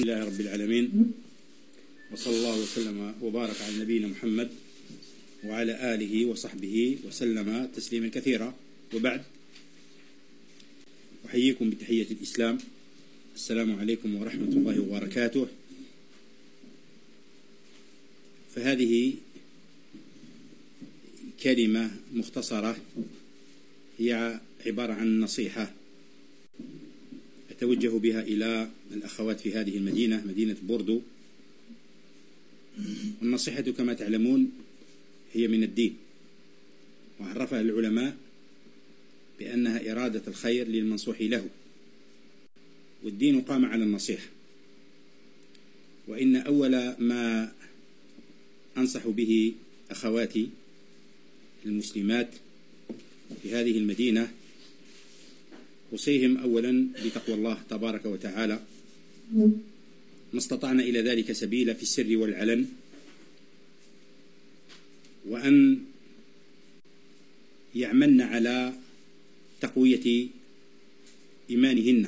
لله رب العالمين، وصلى الله وسلم وبارك على نبينا محمد وعلى آله وصحبه وسلم تسليما كثيرا. وبعد، أحييكم بتحية الإسلام، السلام عليكم ورحمة الله وبركاته. فهذه كلمة مختصرة هي عبارة عن نصيحة أتوجه بها إلى الأخوات في هذه المدينة، مدينة بوردو. والنصيحة كما تعلمون هي من الدين، وعرفها العلماء بأنها إرادة الخير للمنصوح له، والدين قام على النصيحة. وإن أول ما أنصح به أخواتي المسلمات في هذه المدينة أوصيهم أولا بتقوى الله تبارك وتعالى، ما استطعنا إلى ذلك سبيلا في السر والعلن، وأن يعملن على تقوية إيمانهن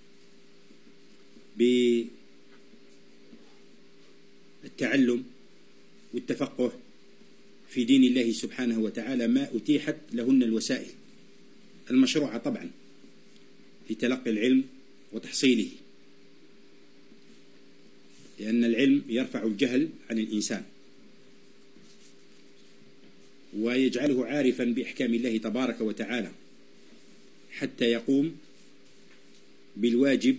بالتعلم والتفقه في دين الله سبحانه وتعالى، ما أتيحت لهن الوسائل المشروعة طبعا لتلقي العلم وتحصيله، لأن العلم يرفع الجهل عن الإنسان ويجعله عارفا بأحكام الله تبارك وتعالى حتى يقوم بالواجب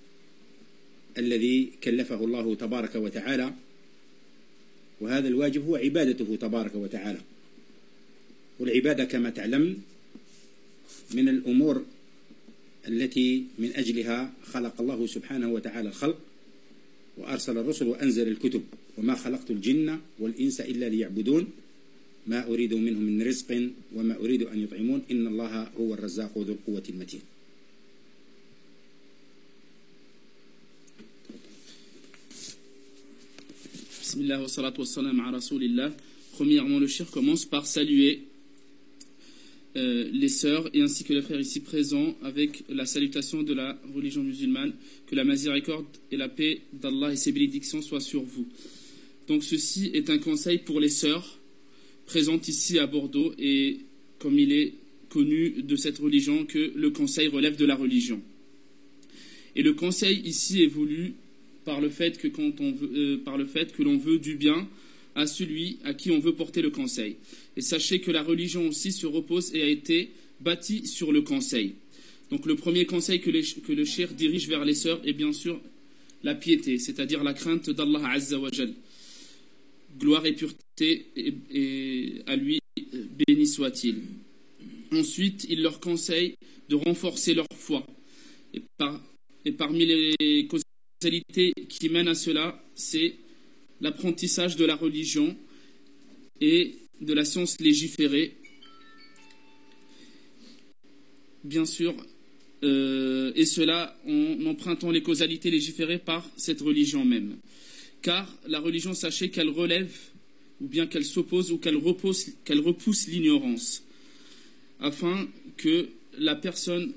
الذي كلفه الله تبارك وتعالى، وهذا الواجب هو عبادته تبارك وتعالى. والعبادة كما تعلم من الأمور التي من أجلها خلق الله سبحانه وتعالى الخلق، وأرسل الرسل وأنزل الكتب، وما خلقت الجن والإنس إلا ليعبدون ما أريد منهم من رزق وما أريد أن يطعمون إن الله هو الرزاق ذو القوة المتين. Bismillah wa salatu wa salam ala rasulillah. Premièrement, le cheikh commence par saluer les sœurs et ainsi que les frères ici présents avec la salutation de la religion musulmane. Que la miséricorde et la paix d'Allah et ses bénédictions soient sur vous. Donc ceci est un conseil pour les sœurs présentes ici à Bordeaux, et comme il est connu de cette religion que le conseil relève de la religion. Et le conseil ici est voulu par le fait que l'on veut du bien à celui à qui on veut porter le conseil. Et sachez que la religion aussi se repose et a été bâtie sur le conseil. Donc le premier conseil que le cheikh dirige vers les sœurs est bien sûr la piété, c'est-à-dire la crainte d'Allah Azza wa Jal. Gloire et pureté et à lui, béni soit-il. Ensuite, il leur conseille de renforcer leur foi. Et parmi les causalités qui mènent à cela, c'est l'apprentissage de la religion et de la science légiférée, bien sûr, et cela en empruntant les causalités légiférées par cette religion même. Car la religion, sachez qu'elle relève, ou bien qu'elle s'oppose, ou qu'elle repousse l'ignorance, afin que la personne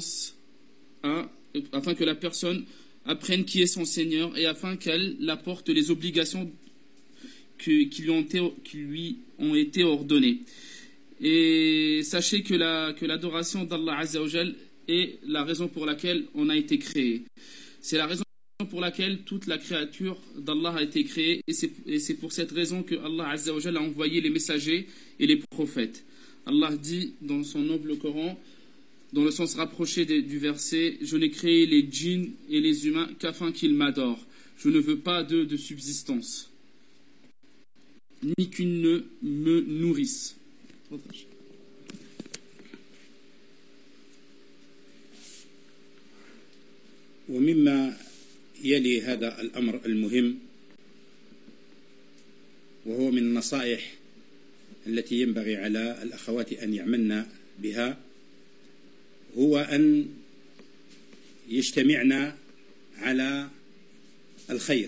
apprenne qui est son Seigneur, et afin qu'elle apporte les obligations qui lui ont été ordonnées. Et sachez que l'adoration d'Allah Azza wa Jal est la raison pour laquelle on a été créé. C'est la raison pour laquelle toute la créature d'Allah a été créée, et c'est pour cette raison que Allah Azza wa Jal a envoyé les messagers et les prophètes. Allah dit dans son noble Coran, dans le sens rapproché du verset: je n'ai créé les djinns et les humains qu'afin qu'ils m'adorent. Je ne veux pas d'eux de subsistance, ni qu'ils ne me nourrissent. ومما يلي هذا الأمر المهم، وهو من النصائح التي ينبغي على الأخوات أن يعملن بها، هو أن يجتمعن على الخير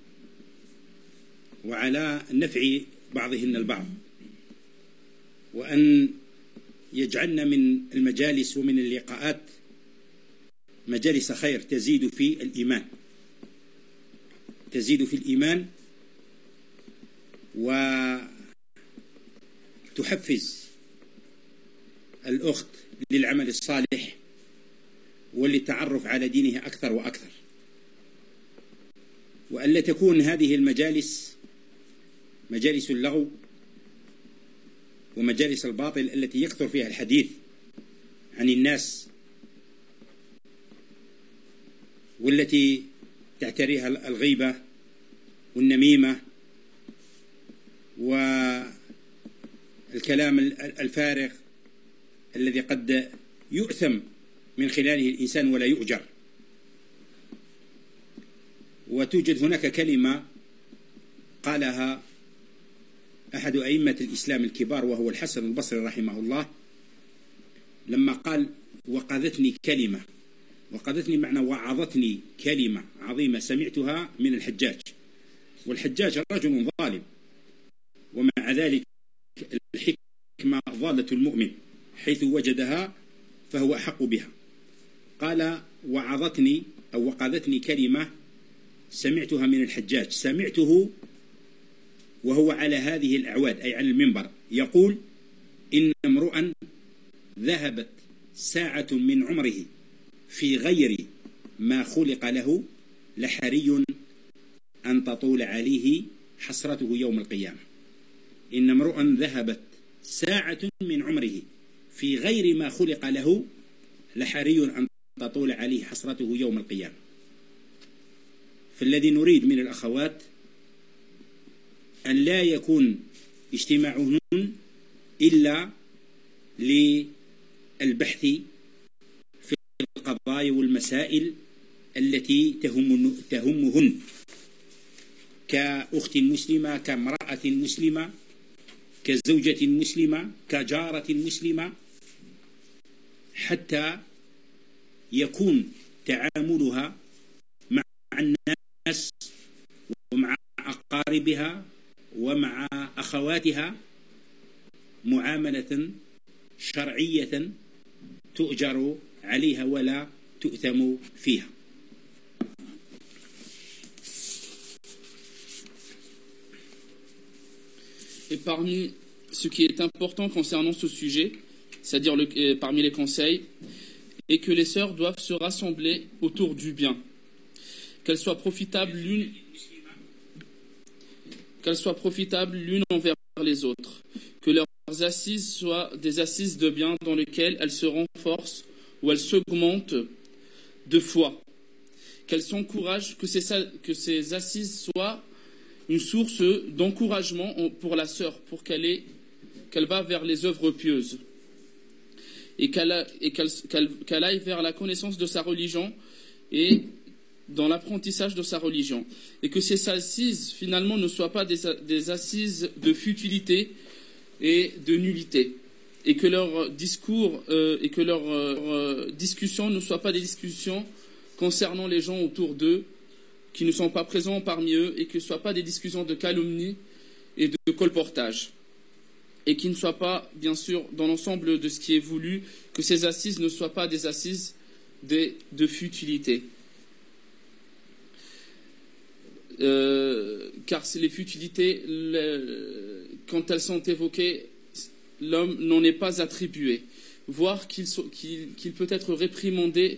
وعلى نفع بعضهن البعض، وأن يجعلن من المجالس ومن اللقاءات مجالس خير تزيد في الإيمان، تزيد في الإيمان وتحفز الأخت للعمل الصالح وللتعرف على دينه أكثر وأكثر، وألا تكون هذه المجالس مجالس اللغو ومجالس الباطل التي يكثر فيها الحديث عن الناس، والتي تعتريها الغيبة والنميمة والكلام الفارغ الذي قد يؤثم من خلاله الإنسان ولا يؤجر. وتوجد هناك كلمة قالها أحد أئمة الإسلام الكبار وهو الحسن البصري رحمه الله، لما قال: وقذتني كلمة، وقذتني معنى وعظتني كلمة عظيمة سمعتها من الحجاج، والحجاج رجل ظالم، ومع ذلك الحكمة ضالة المؤمن حيث وجدها فهو أحق بها. قال: وعظتني أو وقذتني كلمة سمعتها من الحجاج، سمعته وهو على هذه الأعواد أي على المنبر يقول: إن امرؤا ذهبت ساعة من عمره في غير ما خلق له لحري أن تطول عليه حسرته يوم القيامة. إن امرؤا ذهبت ساعة من عمره في غير ما خلق له لحري أن تطول عليه حسرته يوم القيامة. فالذي نريد من الأخوات أن لا يكون اجتماعهن إلا للبحث في القضايا والمسائل التي تهمهن كأخت مسلمة، كامرأة مسلمة، كزوجة مسلمة، كجارة مسلمة، حتى يكون تعاملها مع الناس ومع أقاربها ومع أخواتها معاملة شرعية تؤجر عليها ولا تؤثم فيها. Et parmi ce qui est important concernant ce sujet, c'est-à-dire parmi les conseils, est que les sœurs doivent se rassembler autour du bien, qu'elles soient profitables l'une envers les autres, que leurs assises soient des assises de bien dans lesquelles elles se renforcent ou elles s'augmentent de foi, qu'elles s'encouragent, que ces assises soient une source d'encouragement pour la sœur, pour qu'elle va vers les œuvres pieuses et qu'elle aille vers la connaissance de sa religion et dans l'apprentissage de sa religion, et que ces assises finalement ne soient pas des assises de futilité et de nullité, et que leurs discours et que leurs discussions ne soient pas des discussions concernant les gens autour d'eux qui ne sont pas présents parmi eux, et que ce ne soient pas des discussions de calomnie et de colportage, et qui ne soient pas, bien sûr, dans l'ensemble de ce qui est voulu, que ces assises ne soient pas des assises de futilité. Car les futilités, quand elles sont évoquées, l'homme n'en est pas attribué, voire qu'il peut être réprimandé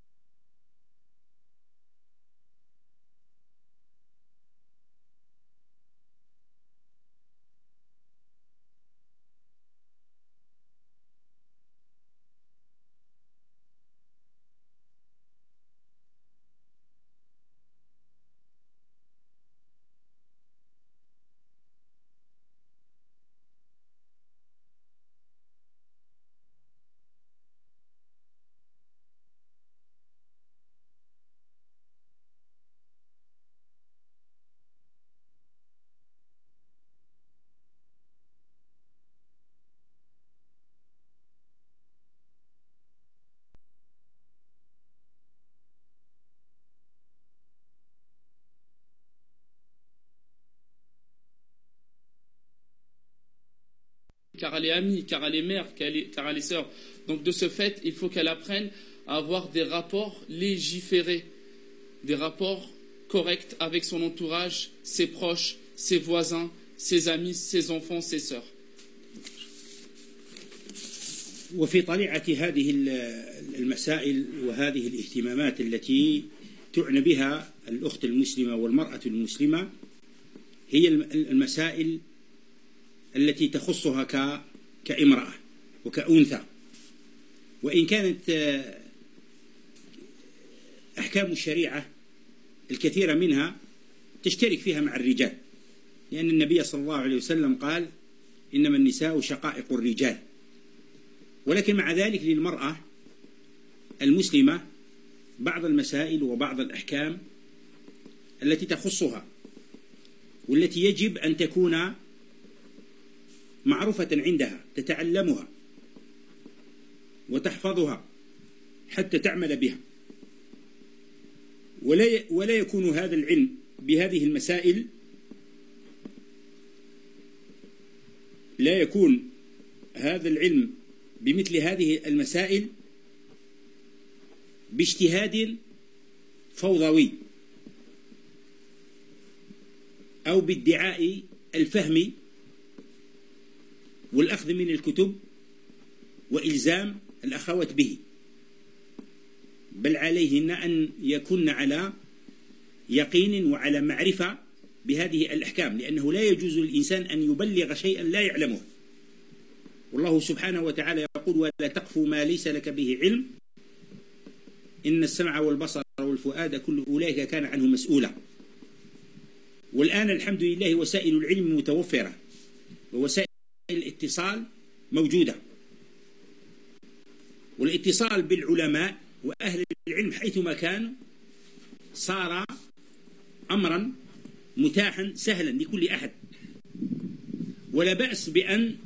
car elle est amie, car elle est mère, car elle est sœur. Donc de ce fait, il faut qu'elle apprenne à avoir des rapports légiférés, des rapports correct avec son entourage, ses proches, ses voisins, ses amis, ses enfants, ses sœurs. وفي طليعة هذه المسائل وهذه الاهتمامات التي تعنى بها الأخت المسلمة والمرأة المسلمة هي المسائل التي تخصها كامرأة وكأنثى، وإن كانت أحكام الشريعة الكثيرة منها تشترك فيها مع الرجال، لأن النبي صلى الله عليه وسلم قال إنما النساء شقائق الرجال. ولكن مع ذلك للمرأة المسلمة بعض المسائل وبعض الأحكام التي تخصها والتي يجب أن تكون معروفة عندها، تتعلمها وتحفظها حتى تعمل بها، ولا يكون هذا العلم بهذه المسائل لا يكون هذا العلم بمثل هذه المسائل باجتهاد فوضوي أو بادعاء الفهم والأخذ من الكتب وإلزام الأخوات به، بل عليهن أن يكن على يقين وعلى معرفة بهذه الأحكام، لأنه لا يجوز للإنسان أن يبلغ شيئا لا يعلمه. والله سبحانه وتعالى يقول: ولا تقف ما ليس لك به علم إن السمع والبصر والفؤاد كل أولئك كان عنه مسؤولا. والآن الحمد لله وسائل العلم متوفرة ووسائل الاتصال موجودة، والاتصال بالعلماء وأهل العلم حيثما كان صار أمرا متاحا سهلا لكل أحد، ولا بأس بأن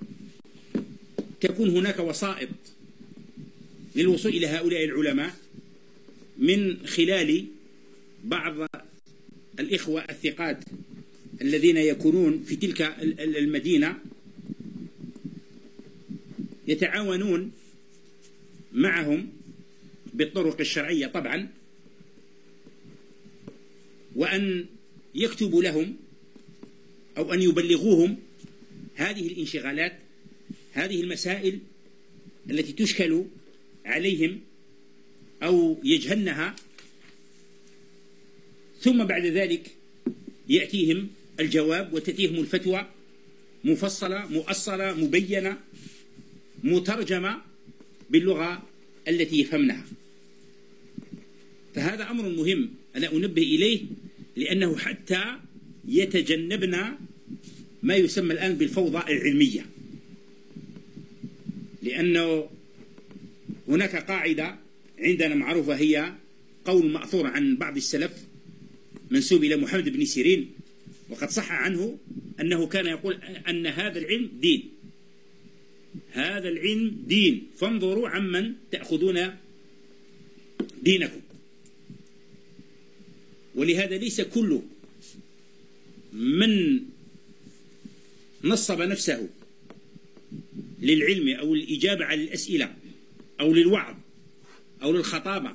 تكون هناك وسائط للوصول إلى هؤلاء العلماء من خلال بعض الإخوة الثقات الذين يكونون في تلك المدينة يتعاونون معهم بالطرق الشرعية طبعا، وأن يكتبوا لهم أو أن يبلغوهم هذه الانشغالات، هذه المسائل التي تشكل عليهم أو يجهلنها، ثم بعد ذلك يأتيهم الجواب وتأتيهم الفتوى مفصلة مؤصلة مبينة مترجمة باللغة التي يفهمنها. فهذا أمر مهم أنا أنبه إليه، لأنه حتى يتجنبنا ما يسمى الآن بالفوضى العلمية، لأنه هناك قاعدة عندنا معروفة هي قول مأثور عن بعض السلف منسوب إلى محمد بن سيرين، وقد صح عنه أنه كان يقول أن هذا العلم دين، هذا العلم دين، فانظروا عمن تأخذون دينكم. ولهذا ليس كل من نصب نفسه للعلم أو الإجابة على الأسئلة أو للوعظ أو للخطابة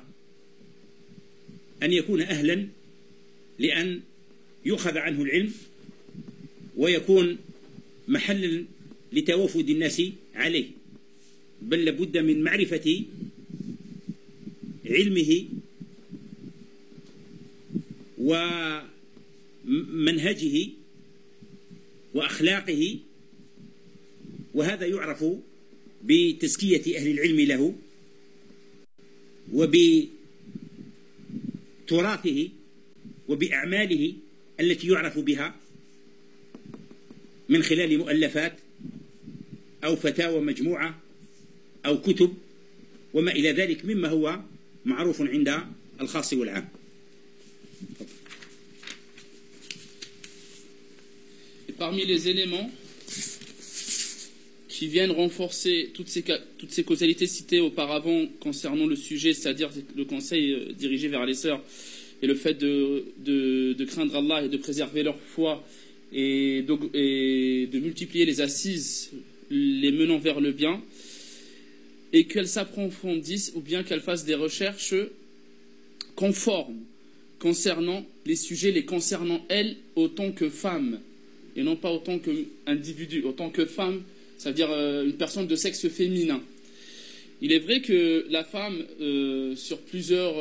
أن يكون أهلا لأن يؤخذ عنه العلم ويكون محلا لتوافد الناس عليه، بل لابد من معرفة علمه ومنهجه وأخلاقه، وهذا يعرف بتزكية أهل العلم له وبتراثه وبأعماله التي يعرف بها من خلال مؤلفات أو فتاوى مجموعة أو كتب وما إلى ذلك مما هو معروف عند الخاص والعام. Et parmi les éléments qui viennent renforcer toutes ces causalités citées auparavant concernant le sujet, c'est-à-dire le conseil dirigé vers les sœurs et le fait de craindre Allah et de préserver leur foi et de multiplier les assises les menant vers le bien, et qu'elles s'approfondissent ou bien qu'elles fassent des recherches conformes concernant les sujets les concernant elles autant que femmes, et non pas autant qu'individu, autant que femme, c'est-à-dire une personne de sexe féminin. Il est vrai que la femme, sur plusieurs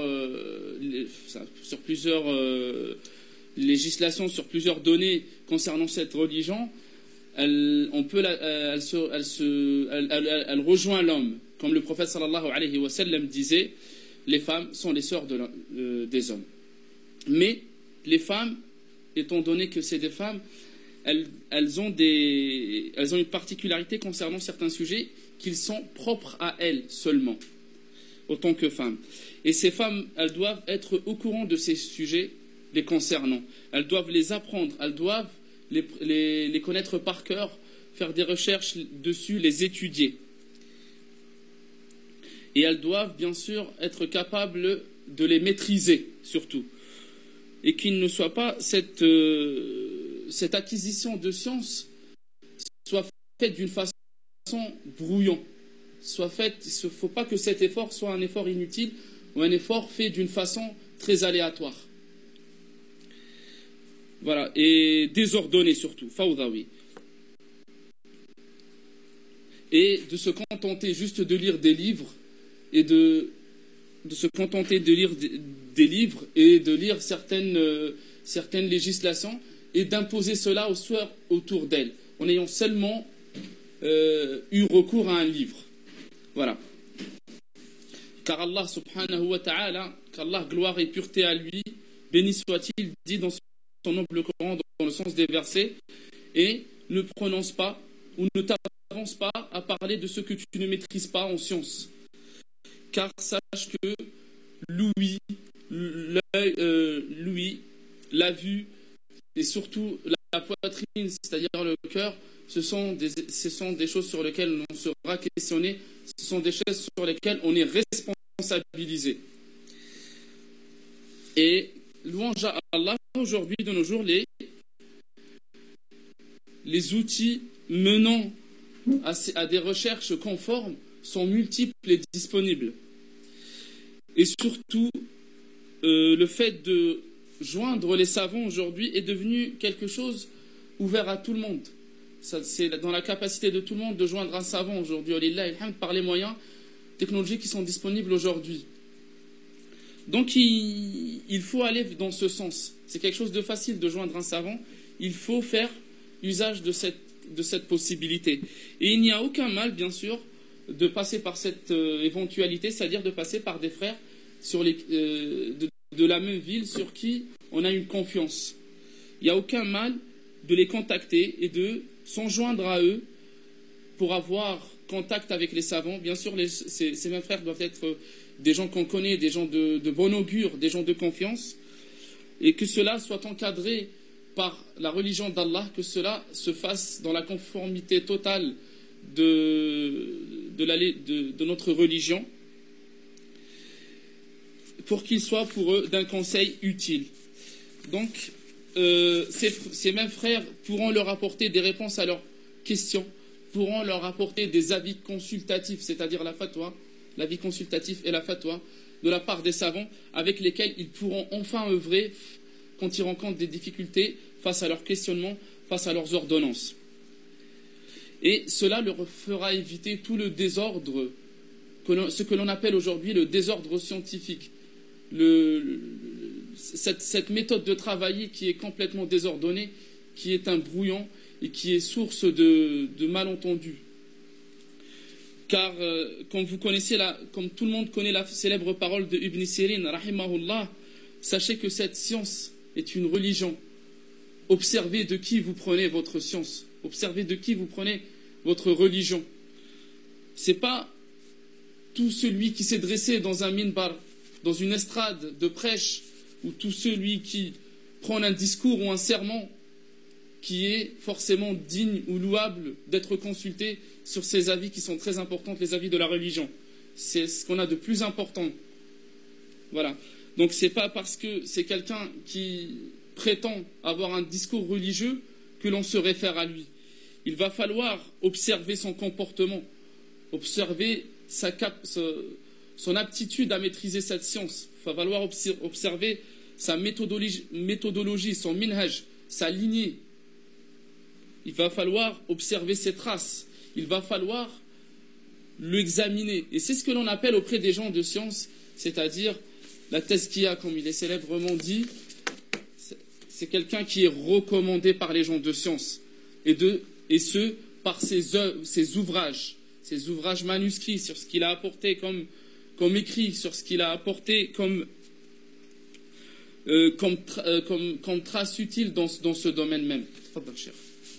législations, sur plusieurs données concernant cette religion, elle rejoint l'homme. Comme le prophète sallallahu alayhi wa sallam disait, les femmes sont les sœurs des hommes. Mais les femmes, étant donné que c'est des femmes, elles ont une particularité concernant certains sujets qu'ils sont propres à elles seulement, autant que femmes. Et ces femmes, elles doivent être au courant de ces sujets les concernant. Elles doivent les apprendre, elles doivent les connaître par cœur, faire des recherches dessus, les étudier. Et elles doivent bien sûr être capables de les maîtriser surtout. Et qu'il ne soit pas cette acquisition de science soit faite d'une façon brouillon. Il ne faut pas que cet effort soit un effort inutile ou un effort fait d'une façon très aléatoire. Voilà, et désordonné surtout, fawdawi. Et de se contenter juste de lire des livres et de se contenter de lire des livres et de lire certaines législations et d'imposer cela aux sœurs autour d'elles, en ayant seulement eu recours à un livre. Voilà. Car Allah subhanahu wa ta'ala, qu'Allah gloire et pureté à lui, béni soit-il, dit dans son noble Coran, dans le sens des versets, et ne prononce pas ou ne t'avance pas à parler de ce que tu ne maîtrises pas en science. Car sache que l'ouïe, la vue et surtout la poitrine, c'est-à-dire le cœur, ce sont des choses sur lesquelles on sera questionné, ce sont des choses sur lesquelles on est responsabilisé. Et louange à Allah, aujourd'hui, de nos jours, les outils menant à des recherches conformes sont multiples et disponibles. Et surtout, le fait de joindre les savants aujourd'hui est devenu quelque chose ouvert à tout le monde. C'est dans la capacité de tout le monde de joindre un savant aujourd'hui, par les moyens technologiques qui sont disponibles aujourd'hui. Donc il faut aller dans ce sens. C'est quelque chose de facile de joindre un savant. Il faut faire usage de cette possibilité. Et il n'y a aucun mal, bien sûr, de passer par cette éventualité, c'est-à-dire de passer par des frères de la même ville sur qui on a une confiance. Il n'y a aucun mal de les contacter et de s'en joindre à eux pour avoir contact avec les savants. Bien sûr, ces mêmes frères doivent être des gens qu'on connaît, des gens de bon augure, des gens de confiance, et que cela soit encadré par la religion d'Allah, que cela se fasse dans la conformité totale de notre religion, pour qu'il soit pour eux d'un conseil utile. Donc, ces mêmes frères pourront leur apporter des réponses à leurs questions, pourront leur apporter des avis consultatifs, c'est-à-dire la fatwa, l'avis consultatif et la fatwa, de la part des savants, avec lesquels ils pourront enfin œuvrer quand ils rencontrent des difficultés face à leurs questionnements, face à leurs ordonnances. Et cela leur fera éviter tout le désordre, ce que l'on appelle aujourd'hui le désordre scientifique. Cette méthode de travailler qui est complètement désordonnée, qui est un brouillon et qui est source de malentendus. Car, comme tout le monde connaît la célèbre parole de Ibn Sirin, rahimahullah, sachez que cette science est une religion. Observez de qui vous prenez votre science. Observez de qui vous prenez votre religion. C'est pas tout celui qui s'est dressé dans un minbar, dans une estrade de prêche, ou tout celui qui prend un discours ou un sermon qui est forcément digne ou louable d'être consulté sur ces avis qui sont très importants, les avis de la religion. C'est ce qu'on a de plus important. Voilà. Donc c'est pas parce que c'est quelqu'un qui prétend avoir un discours religieux que l'on se réfère à lui. Il va falloir observer son comportement, observer son aptitude à maîtriser cette science. Il va falloir observer sa méthodologie, son minhaj, sa lignée. Il va falloir observer ses traces. Il va falloir l'examiner. Et c'est ce que l'on appelle auprès des gens de science, c'est-à-dire la tazkiya, comme il est célèbrement dit, c'est quelqu'un qui est recommandé par les gens de science. Et ce, par ses ouvrages manuscrits, sur ce qu'il a apporté comme écrit, sur ce qu'il a apporté comme trace utile dans ce domaine même. Tfadal, cher.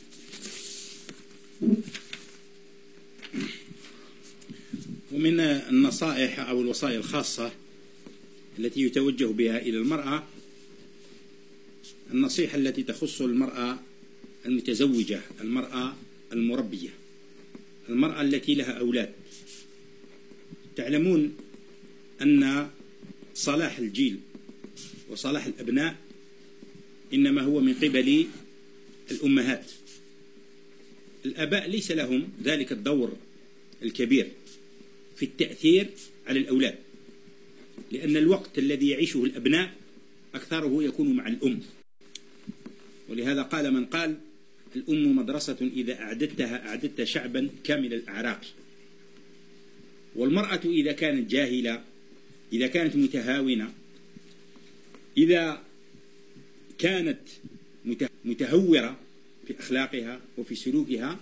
ومن النصائح أو الوصايا الخاصة التي يتوجه بها إلى المرأة النصيحة التي تخص المرأة المتزوجة، المرأة المربية، المرأة التي لها أولاد. تعلمون أن صلاح الجيل وصلاح الأبناء إنما هو من قبل الأمهات. الآباء ليس لهم ذلك الدور الكبير في التأثير على الأولاد، لأن الوقت الذي يعيشه الأبناء أكثره يكون مع الأم. ولهذا قال من قال: الأم مدرسة إذا أعددتها أعددت شعبا كامل الأعراق. والمرأة إذا كانت جاهلة، إذا كانت متهاونة، إذا كانت متهورة في أخلاقها وفي سلوكها،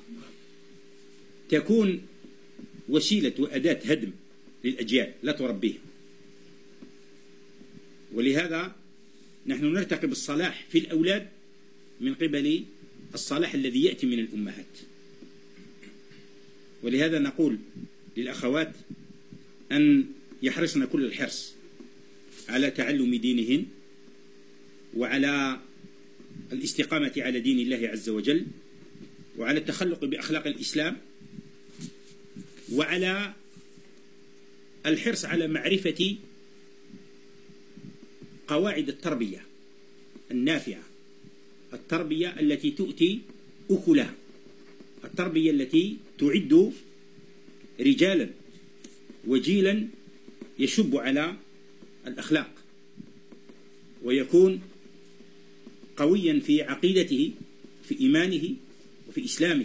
تكون وسيلة وأداة هدم للأجيال لا تربيها. ولهذا نحن نرتقب الصلاح في الأولاد من قبل الصلاح الذي يأتي من الأمهات. ولهذا نقول للأخوات أن يحرصن كل الحرص على تعلم دينهن وعلى الاستقامة على دين الله عز وجل، وعلى التخلق بأخلاق الإسلام، وعلى الحرص على معرفة قواعد التربية النافعة، التربية التي تؤتي أكلها، التربية التي تعد رجالا وجيلا يشب على الأخلاق ويكون قويا في عقيدته، في إيمانه وفي إسلامه.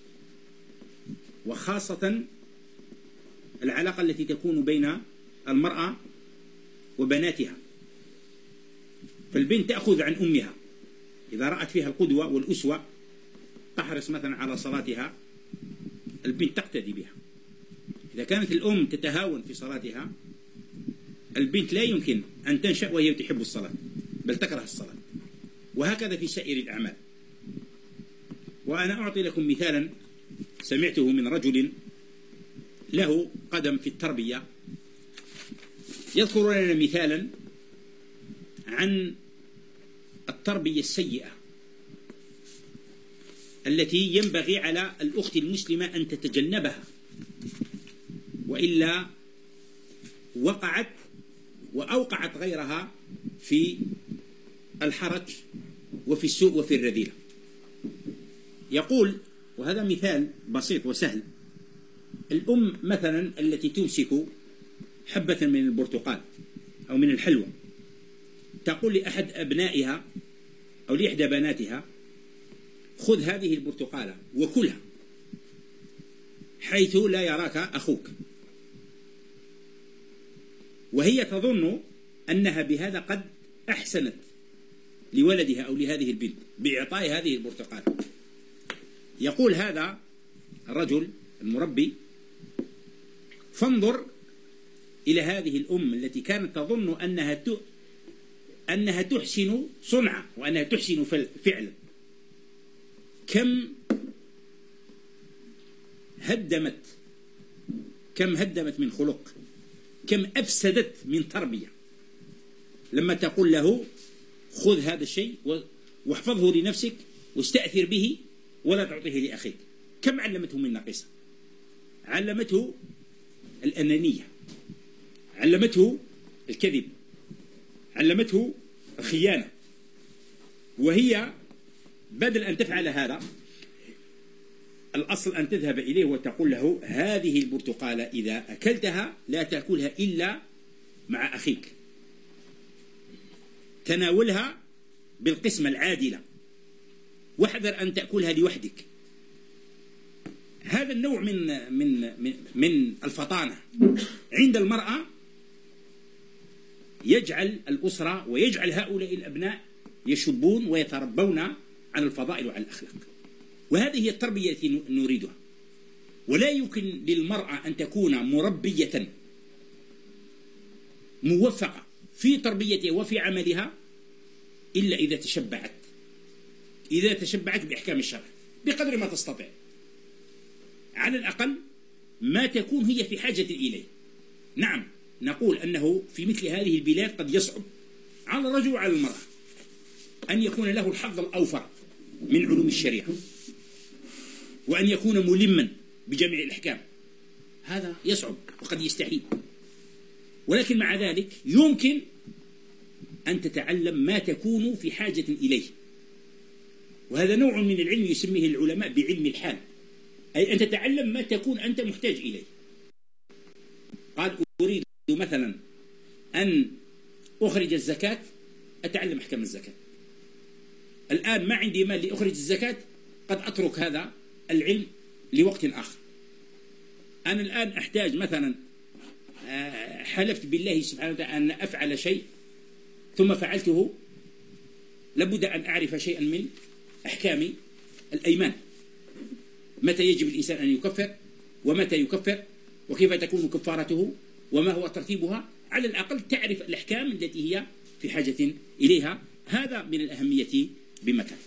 وخاصة العلاقة التي تكون بين المرأة وبناتها. فالبنت تأخذ عن أمها إذا رأت فيها القدوة والأسوة، تحرص مثلا على صلاتها، البنت تقتدي بها. إذا كانت الأم تتهاون في صلاتها، البنت لا يمكن أن تنشأ وهي تحب الصلاة، بل تكره الصلاة. وهكذا في سائر الأعمال. وأنا أعطي لكم مثالا سمعته من رجل له قدم في التربية، يذكر لنا مثالا عن التربية السيئة التي ينبغي على الأخت المسلمة أن تتجنبها، وإلا وقعت وأوقعت غيرها في الحرج وفي السوء وفي الرذيلة. يقول، وهذا مثال بسيط وسهل: الأم مثلا التي تمسك حبة من البرتقال أو من الحلوى، تقول لأحد أبنائها أو لإحدى بناتها: خذ هذه البرتقالة وكلها حيث لا يراك أخوك. وهي تظن أنها بهذا قد أحسنت لولدها أو لهذه البنت بإعطاء هذه البرتقالة. يقول هذا الرجل المربي: فانظر إلى هذه الأم التي كانت تظن أنها تحسن صنعا وأنها تحسن فعلا، كم هدمت من خلق، كم أفسدت من تربية، لما تقول له: خذ هذا الشيء واحفظه لنفسك واستأثر به ولا تعطيه لأخيك. كم علمته من نقيصة؟ علمته الأنانية، علمته الكذب، علمته الخيانة. وهي بدل أن تفعل هذا، الأصل أن تذهب إليه وتقول له: هذه البرتقالة إذا أكلتها لا تأكلها إلا مع أخيك. تناولها بالقسمة العادلة، واحذر أن تأكلها لوحدك. هذا النوع من الفطانة عند المرأة يجعل الأسرة ويجعل هؤلاء الأبناء يشبون ويتربون على الفضائل وعلى الأخلاق، وهذه هي التربية التي نريدها. ولا يمكن للمرأة أن تكون مربية موفقة في تربيتها وفي عملها إلا إذا تشبعت بأحكام الشرع بقدر ما تستطيع، على الأقل ما تكون هي في حاجة إليه. نعم، نقول أنه في مثل هذه البلاد قد يصعب على الرجل وعلى المرأة أن يكون له الحظ الأوفر من علوم الشريعة، وأن يكون ملما بجميع الأحكام، هذا يصعب وقد يستحيل. ولكن مع ذلك يمكن أن تتعلم ما تكون في حاجة إليه، وهذا نوع من العلم يسميه العلماء بعلم الحال، أي أن تتعلم ما تكون أنت محتاج إليه. قال أريد مثلا أن أخرج الزكاة، أتعلم أحكام الزكاة. الآن ما عندي مال لأخرج الزكاة، قد أترك هذا العلم لوقت آخر. أنا الآن أحتاج مثلا، حلفت بالله سبحانه وتعالى أن أفعل شيء ثم فعلته، لابد أن أعرف شيئا من أحكام الأيمان، متى يجب الإنسان أن يكفر ومتى يكفر وكيف تكون كفارته وما هو ترتيبها. على الأقل تعرف الأحكام التي هي في حاجة إليها، هذا من الأهمية بمكان.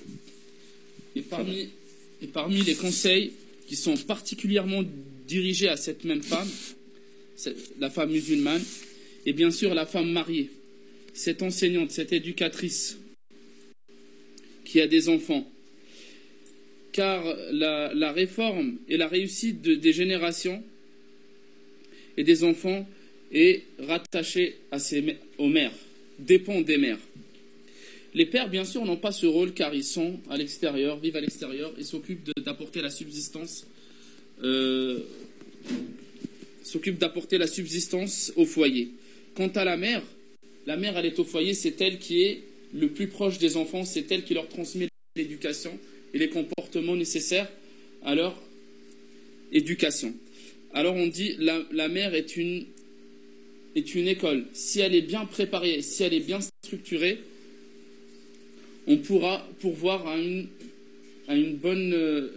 Et parmi les conseils qui sont particulièrement dirigés à cette même femme, la femme musulmane, et bien sûr la femme mariée, cette enseignante, cette éducatrice qui a des enfants, car la réforme et la réussite des générations et des enfants est rattachée aux mères, dépend des mères. Les pères, bien sûr, n'ont pas ce rôle car ils sont à l'extérieur, vivent à l'extérieur et s'occupent d'apporter la subsistance, au foyer. Quant à la mère, elle est au foyer, c'est elle qui est le plus proche des enfants, c'est elle qui leur transmet l'éducation et les comportements nécessaires à leur éducation. Alors on dit la mère est une école. Si elle est bien préparée, si elle est bien structurée, on pourra pourvoir à une bonne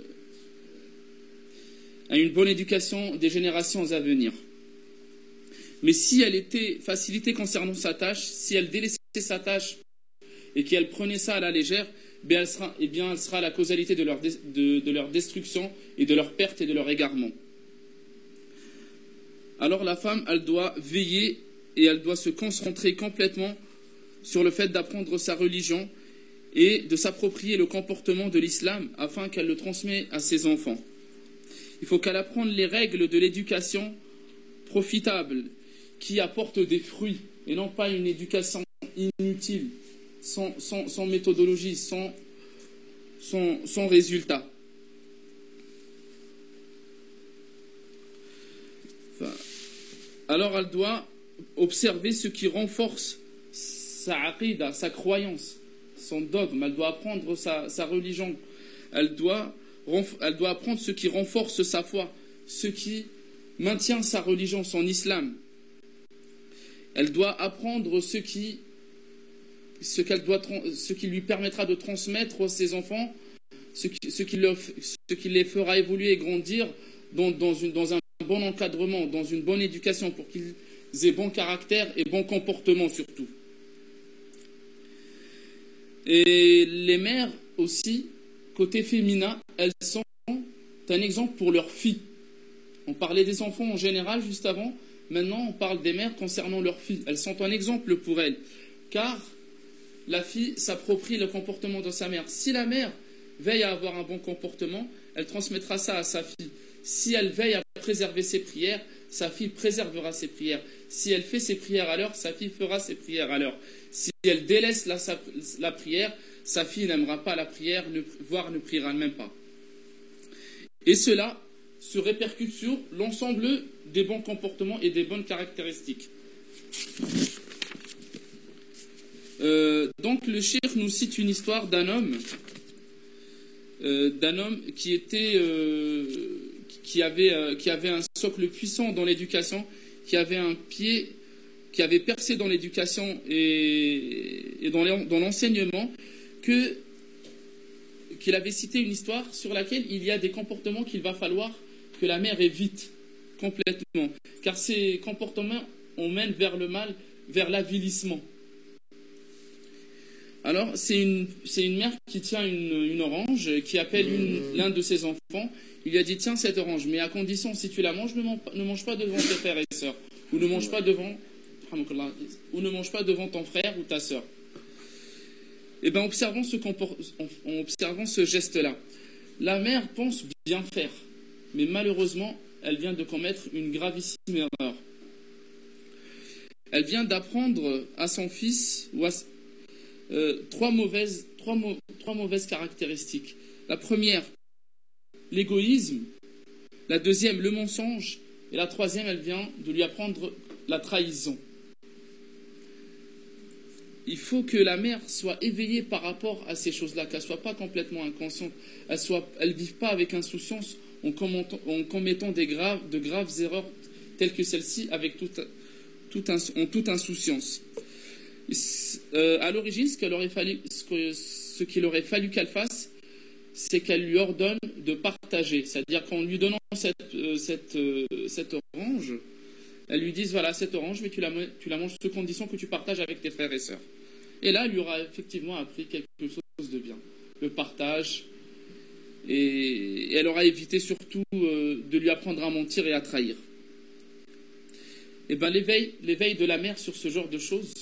éducation des générations à venir. Mais si elle était facilitée concernant sa tâche, si elle délaissait sa tâche et qu'elle prenait ça à la légère, elle sera la causalité de leur destruction et de leur perte et de leur égarement. Alors la femme, elle doit veiller et elle doit se concentrer complètement sur le fait d'apprendre sa religion et de s'approprier le comportement de l'islam afin qu'elle le transmette à ses enfants. Il faut qu'elle apprenne les règles de l'éducation profitable qui apporte des fruits et non pas une éducation inutile, sans méthodologie, sans résultat. Alors elle doit observer ce qui renforce sa aqida, sa croyance, son dogme. Elle doit apprendre sa religion. Elle doit apprendre ce qui renforce sa foi, ce qui maintient sa religion, son islam. Elle doit apprendre ce qui lui permettra de transmettre à ses enfants, ce qui les fera évoluer et grandir dans un bon encadrement, dans une bonne éducation, pour qu'ils aient bon caractère et bon comportement surtout. Et les mères aussi, côté féminin, elles sont un exemple pour leurs filles. On parlait des enfants en général juste avant, maintenant on parle des mères concernant leurs filles. Elles sont un exemple pour elles, car la fille s'approprie le comportement de sa mère. Si la mère veille à avoir un bon comportement, elle transmettra ça à sa fille. Si elle veille à préserver ses prières, sa fille préservera ses prières. Si elle fait ses prières à l'heure, sa fille fera ses prières à l'heure. Si elle délaisse la prière, sa fille n'aimera pas la prière, voire ne priera même pas. Et cela se répercute sur l'ensemble des bons comportements et des bonnes caractéristiques. Donc le cheikh nous cite une histoire d'un homme qui avait un socle puissant dans l'éducation, qui avait percé dans l'éducation et dans l'enseignement, qu'il avait cité une histoire sur laquelle il y a des comportements qu'il va falloir que la mère évite complètement, car ces comportements emmènent vers le mal, vers l'avilissement. Alors, c'est une mère qui tient une orange, qui appelle l'un de ses enfants. Il lui a dit, tiens, cette orange, mais à condition, si tu la manges, ne mange pas devant tes frères et sœurs, ou ne mange pas devant ton frère ou ta sœur. Et bien, observant ce geste-là, la mère pense bien faire, mais malheureusement, elle vient de commettre une gravissime erreur. Elle vient d'apprendre à son fils trois mauvaises caractéristiques. La première, l'égoïsme. La deuxième, le mensonge. Et la troisième, elle vient de lui apprendre la trahison. Il faut que la mère soit éveillée par rapport à ces choses-là, qu'elle ne soit pas complètement inconsciente, elle ne vive pas avec insouciance en commettant de graves erreurs telles que celle-ci en toute insouciance. À l'origine, ce qu'il aurait fallu qu'elle fasse, c'est qu'elle lui ordonne de partager. C'est-à-dire qu'en lui donnant cette orange, elle lui dise, voilà, cette orange, mais tu la manges sous condition que tu partages avec tes frères et sœurs. Et là, elle lui aura effectivement appris quelque chose de bien, le partage. Et elle aura évité surtout de lui apprendre à mentir et à trahir. Et bien, l'éveil de la mère sur ce genre de choses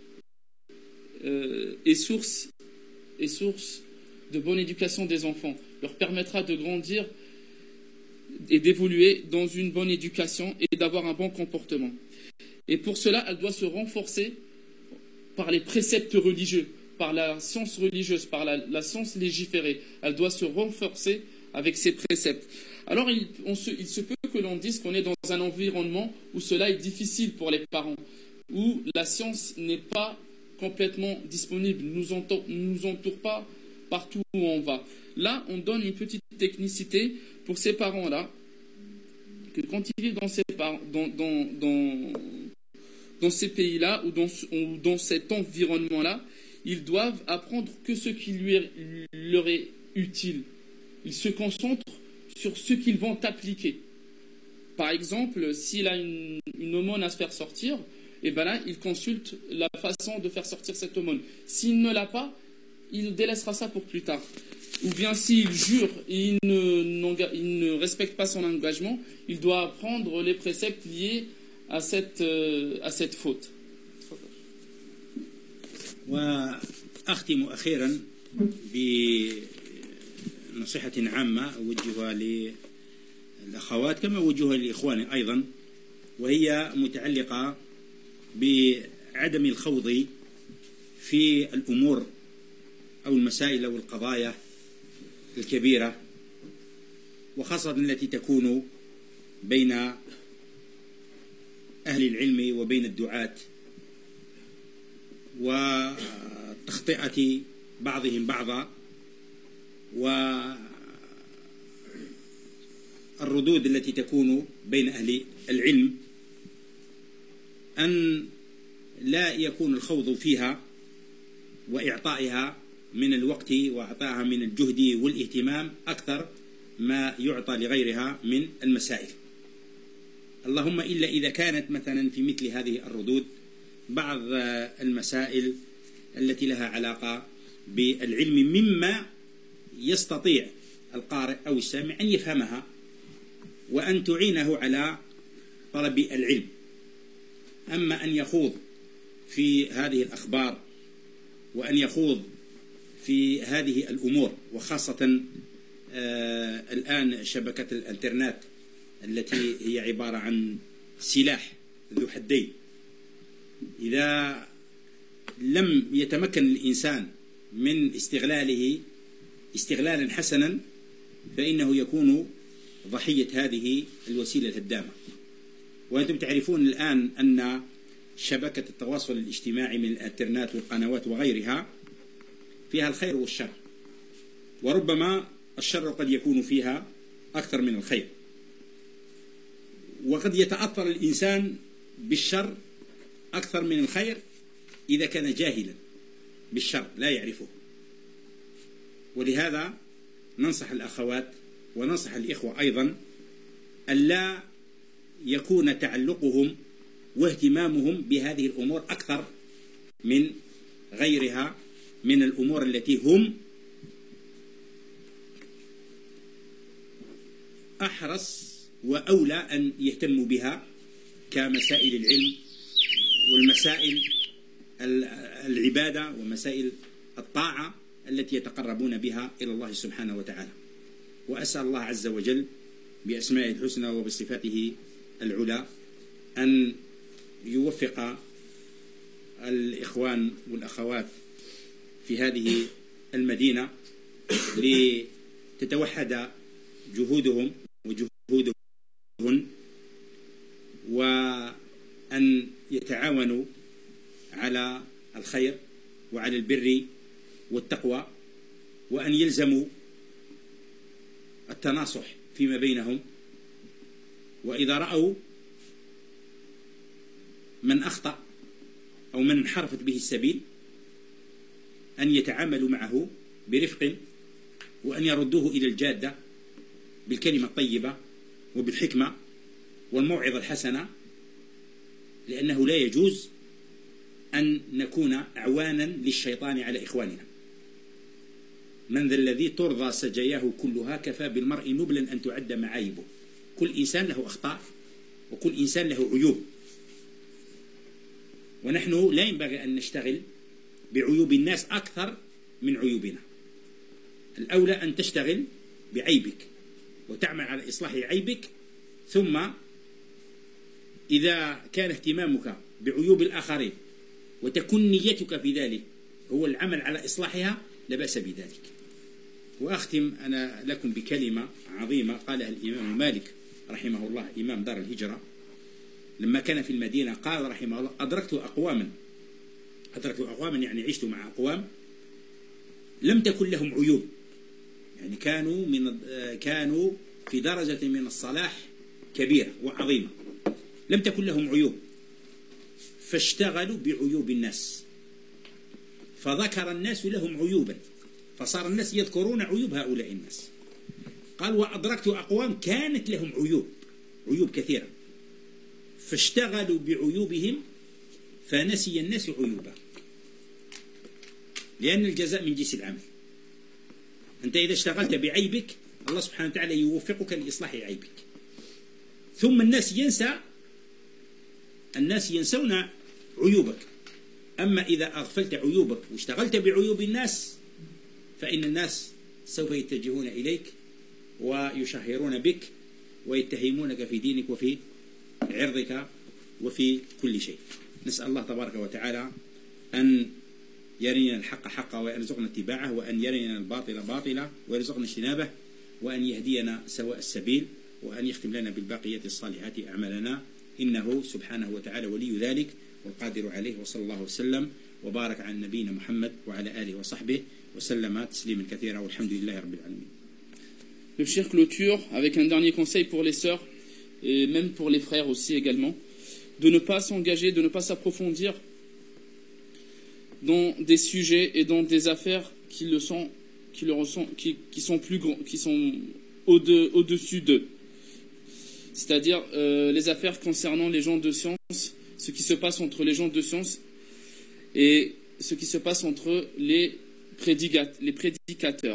est source de bonne éducation des enfants, leur permettra de grandir et d'évoluer dans une bonne éducation et d'avoir un bon comportement. Et pour cela, elle doit se renforcer par les préceptes religieux, par la science religieuse, par la science légiférée. Elle doit se renforcer avec ces préceptes. Alors, il se peut que l'on dise qu'on est dans un environnement où cela est difficile pour les parents, où la science n'est pas complètement disponible, ne nous entoure pas partout où on va. Là, on donne une petite technicité pour ces parents-là, que quand ils vivent dans ces pays-là ou dans cet environnement-là, ils doivent apprendre que ce qui leur est utile. Ils se concentrent sur ce qu'ils vont appliquer. Par exemple, s'il a une aumône à se faire sortir, et bien là, il consulte la façon de faire sortir cette aumône. S'il ne l'a pas, il délaissera ça pour plus tard. Ou bien s'il jure et il ne respecte pas son engagement, il doit apprendre les préceptes liés à cette faute. وأختم أخيرا بنصيحة عامة أوجهها للأخوات كما أوجهها لإخواني أيضا، وهي متعلقة بعدم الخوض في الأمور أو المسائل أو القضايا الكبيرة، وخاصة التي تكون بين أهل العلم وبين الدعاة، وتخطئة بعضهم بعضا، والردود التي تكون بين أهل العلم، أن لا يكون الخوض فيها وإعطائها من الوقت وإعطائها من الجهد والاهتمام أكثر ما يعطى لغيرها من المسائل. اللهم إلا إذا كانت مثلا في مثل هذه الردود بعض المسائل التي لها علاقة بالعلم مما يستطيع القارئ أو السامع أن يفهمها وأن تعينه على طلب العلم. أما أن يخوض في هذه الأخبار وأن يخوض في هذه الأمور، وخاصة الآن شبكة الإنترنت التي هي عبارة عن سلاح ذو حدين، إذا لم يتمكن الإنسان من استغلاله استغلالا حسنا فإنه يكون ضحية هذه الوسيلة الهدامة. وأنتم تعرفون الآن أن شبكة التواصل الاجتماعي من الانترنت والقنوات وغيرها فيها الخير والشر، وربما الشر قد يكون فيها أكثر من الخير، وقد يتأثر الإنسان بالشر أكثر من الخير إذا كان جاهلا بالشر لا يعرفه. ولهذا ننصح الأخوات وننصح الإخوة أيضا ألا يكون تعلقهم واهتمامهم بهذه الأمور أكثر من غيرها من الأمور التي هم أحرص وأولى أن يهتموا بها كمسائل العلم والمسائل العبادة ومسائل الطاعة التي يتقربون بها إلى الله سبحانه وتعالى. وأسأل الله عز وجل بأسمائه الحسنى وبصفاته العلى أن يوفق الإخوان والأخوات في هذه المدينة لتتوحد جهودهم وجهودهن، وأن يتعاونوا على الخير وعلى البر والتقوى، وأن يلزموا التناصح فيما بينهم، وإذا رأوا من أخطأ أو من انحرفت به السبيل أن يتعاملوا معه برفق، وأن يردوه إلى الجادة بالكلمة الطيبة وبالحكمة والموعظة الحسنة، لأنه لا يجوز أن نكون أعوانا للشيطان على إخواننا. من ذا الذي ترضى سجاياه كلها كفى بالمرء نبلا أن تعد معايبه. كل إنسان له أخطاء وكل إنسان له عيوب، ونحن لا ينبغي أن نشتغل بعيوب الناس أكثر من عيوبنا. الأولى أن تشتغل بعيبك وتعمل على إصلاح عيبك، ثم إذا كان اهتمامك بعيوب الآخرين وتكون نيتك في ذلك هو العمل على إصلاحها لا بأس بذلك. وأختم أنا لكم بكلمة عظيمة قالها الإمام مالك رحمه الله إمام دار الهجرة لما كان في المدينة، قال رحمه الله: أدركت أقواما يعني عشت مع أقوام لم تكن لهم عيوب، يعني كانوا في درجة من الصلاح كبيرة وعظيمة، لم تكن لهم عيوب، فاشتغلوا بعيوب الناس، فذكر الناس لهم عيوبا، فصار الناس يذكرون عيوب هؤلاء الناس. قال: وأدركت أقوام كانت لهم عيوب كثيرة، فاشتغلوا بعيوبهم فنسي الناس عيوبهم، لأن الجزاء من جنس العمل. أنت إذا اشتغلت بعيبك الله سبحانه وتعالى يوفقك لإصلاح عيبك، ثم الناس ينسون عيوبك. أما إذا أغفلت عيوبك واشتغلت بعيوب الناس فإن الناس سوف يتجهون إليك ويشهرون بك ويتهمونك في دينك وفي عرضك وفي كل شيء. نسأل الله تبارك وتعالى أن يرينا الحق حقا ويرزقنا اتباعه، وأن يرينا الباطل باطلا ويرزقنا اجتنابه، وأن يهدينا سواء السبيل، وأن يختم لنا بالباقيات الصالحات أعمالنا، إنه سبحانه وتعالى ولي ذلك والقادر عليه. وصلى الله وسلم وبارك على نبينا محمد وعلى آله وصحبه وسلم تسليما كثيرا والحمد لله رب العالمين. Le cheikh clôture avec un dernier conseil pour les sœurs et même pour les frères aussi également, de ne pas s'engager, de ne pas s'approfondir dans des sujets et dans des affaires qui sont plus grands, qui sont au-dessus d'eux. C'est-à-dire les affaires concernant les gens de science, ce qui se passe entre les gens de science et ce qui se passe entre les prédicateurs.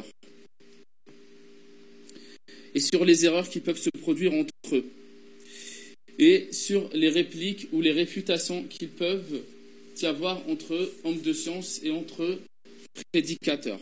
Et sur les erreurs qui peuvent se produire entre eux. Et sur les répliques ou les réfutations qu'ils peuvent y avoir entre hommes de science et entre prédicateurs.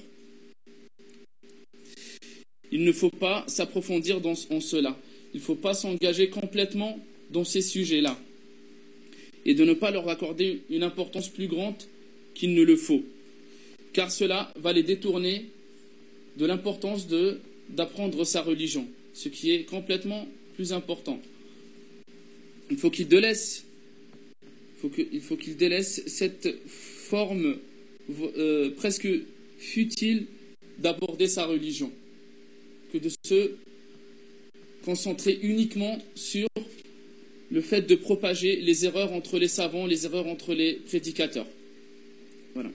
Il ne faut pas s'approfondir en cela. Il ne faut pas s'engager complètement dans ces sujets-là. Et de ne pas leur accorder une importance plus grande qu'il ne le faut. Car cela va les détourner de l'importance d'apprendre sa religion, ce qui est complètement plus important. Il faut qu'ils délaissent il faut qu'il délaisse cette forme presque futile d'aborder sa religion, que de se concentrer uniquement sur le fait de propager les erreurs entre les savants, les erreurs entre les prédicateurs. Voilà.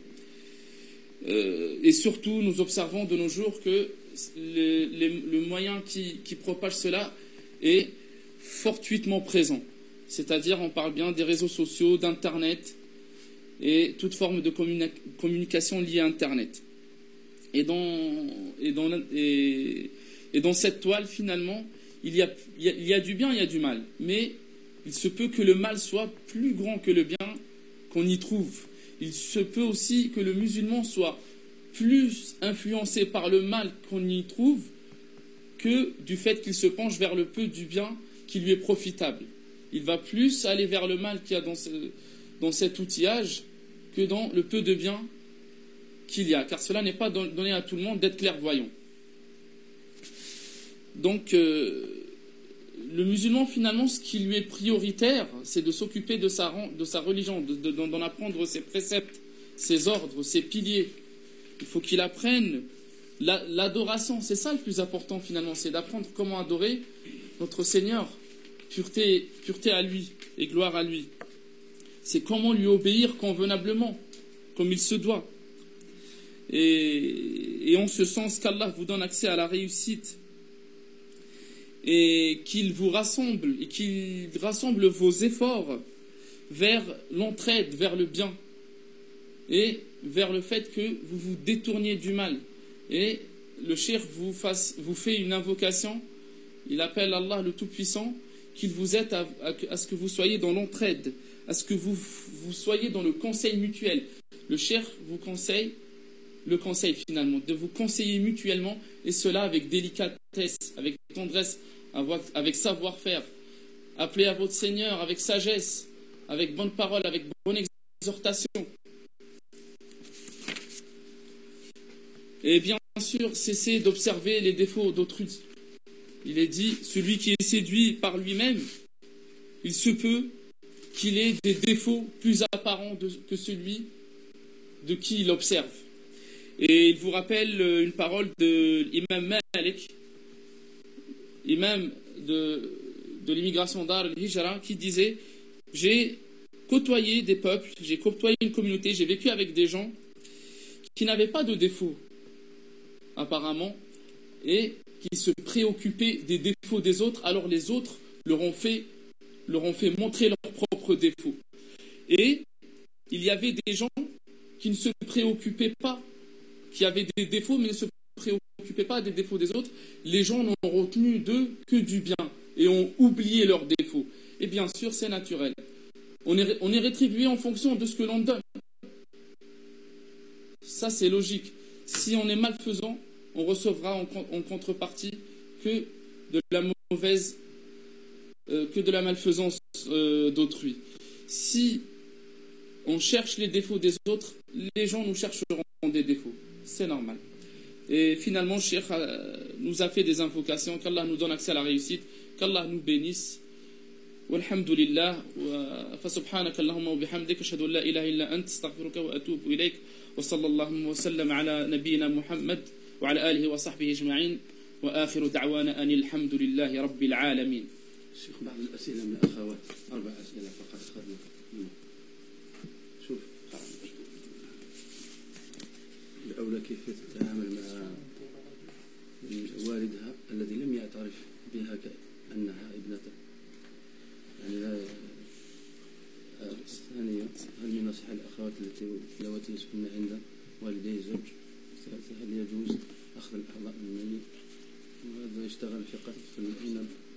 Et surtout, nous observons de nos jours que le moyen qui propage cela est fortuitement présent. C'est-à-dire, on parle bien des réseaux sociaux, d'Internet et toute forme de communication liée à Internet. Et dans cette toile, finalement, il y a du bien, il y a du mal. Mais il se peut que le mal soit plus grand que le bien qu'on y trouve. Il se peut aussi que le musulman soit plus influencé par le mal qu'on y trouve que du fait qu'il se penche vers le peu du bien qui lui est profitable. Il va plus aller vers le mal qu'il y a dans cet outillage que dans le peu de bien qu'il y a. Car cela n'est pas donné à tout le monde d'être clairvoyant. Donc, le musulman, finalement, ce qui lui est prioritaire, c'est de s'occuper de sa religion, d'en apprendre ses préceptes, ses ordres, ses piliers. Il faut qu'il apprenne l'adoration. C'est ça le plus important, finalement, c'est d'apprendre comment adorer notre Seigneur. Pureté à lui et gloire à lui. C'est comment lui obéir convenablement, comme il se doit. Et en ce sens qu'Allah vous donne accès à la réussite et qu'il vous rassemble et qu'il rassemble vos efforts vers l'entraide, vers le bien et vers le fait que vous vous détourniez du mal. Et le cheikh vous fait une invocation, il appelle Allah le Tout-Puissant, qu'il vous aide à ce que vous soyez dans l'entraide, à ce que vous soyez dans le conseil mutuel. Le cheikh vous conseille, finalement, de vous conseiller mutuellement, et cela avec délicatesse, avec tendresse, avec savoir-faire. Appelez à votre Seigneur avec sagesse, avec bonne parole, avec bonne exhortation. Et bien sûr, cessez d'observer les défauts d'autrui. Il est dit, celui qui est séduit par lui-même, il se peut qu'il ait des défauts plus apparents que celui de qui il observe. Et il vous rappelle une parole de l'imam Malik, imam de l'immigration d'Ar al-Hijra, qui disait « J'ai côtoyé des peuples, j'ai côtoyé une communauté, j'ai vécu avec des gens qui n'avaient pas de défauts, apparemment, et qui se préoccupaient des défauts des autres, alors les autres leur ont fait montrer leurs propres défauts. Et il y avait des gens qui ne se préoccupaient pas, qui avaient des défauts, mais ne se préoccupaient pas des défauts des autres. Les gens n'ont retenu d'eux que du bien et ont oublié leurs défauts. Et bien sûr, c'est naturel. On est rétribué en fonction de ce que l'on donne. Ça, c'est logique. Si on est malfaisant, on recevra en contrepartie que de la malfaisance d'autrui. Si on cherche les défauts des autres, les gens nous chercheront des défauts. C'est normal. Et finalement, Cheikh nous a fait des invocations, qu'Allah nous donne accès à la réussite, qu'Allah nous bénisse. Walhamdulillah, فسبحانك اللهم وبحمدك أشهد أن لا إله إلا أنت أستغفرك وأتوب إليك وصلى الله وسلم على نبينا محمد وعلى آله وصحبه أجمعين وآخر دعوانا أن الحمد لله رب العالمين. شيخ بعض الأسئلة من الأخوات 4 أسئلة فقط أخذنا. شوف الأولى كيف تتعامل مع والدها الذي لم يعترف بها كأنها ابنته. يعني الثانية هل من نصح الأخوات اللواتي يسكن عند والدي الزوج؟ الثالثة هل يجوز أخذ الأعضاء من الميت؟ وهذا يشتغل في قتل في